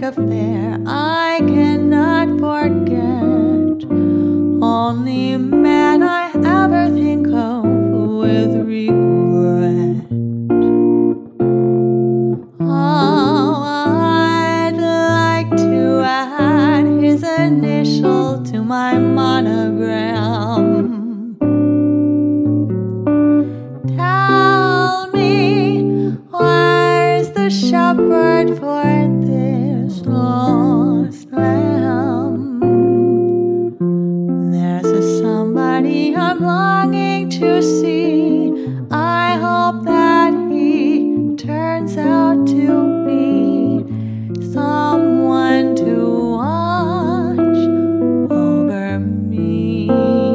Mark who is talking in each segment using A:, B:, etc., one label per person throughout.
A: affair I cannot forget. Only man I ever think of with regret. Oh, I'd like to add his initial to my monogram. Tell me, where's the shepherd for this lost lamb? There's a somebody I'm longing to see. I hope that he turns out to be someone to watch over me.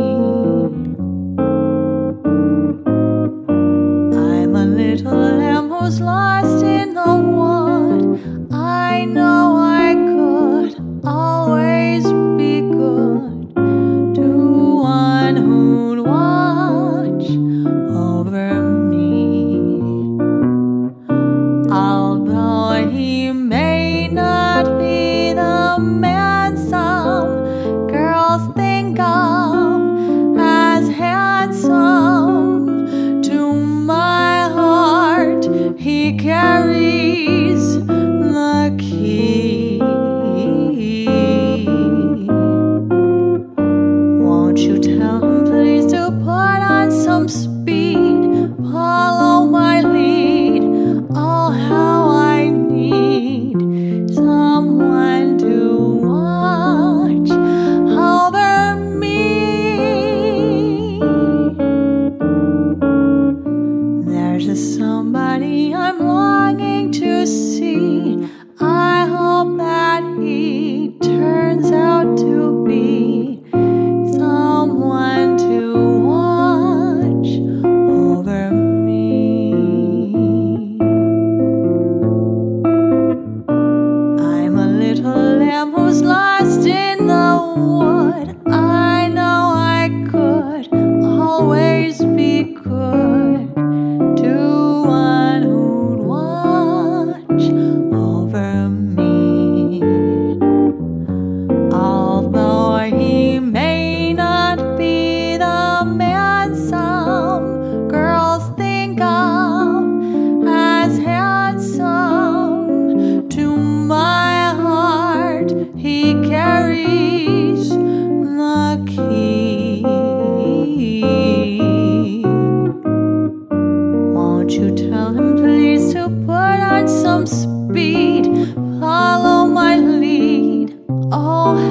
A: I'm a little lamb who's lost in the wood. I know I could always be good to one who'd watch over me. Although he may not be the man some girls think of as handsome, to my heart he carries the key. Won't you tell him please to put on some speed, follow my lead? Oh, how I need someone to watch over me. There's a somebody I'm longing to see. I hope that he turns out to be someone to watch over me. I'm a little lamb who's lost in the wood. I know I could always be good to one who'd watch over me. Although he may not be the man some girls think of as handsome, to my heart he carries the key. Won't you tell him please to put on some speed, follow my lead? Oh,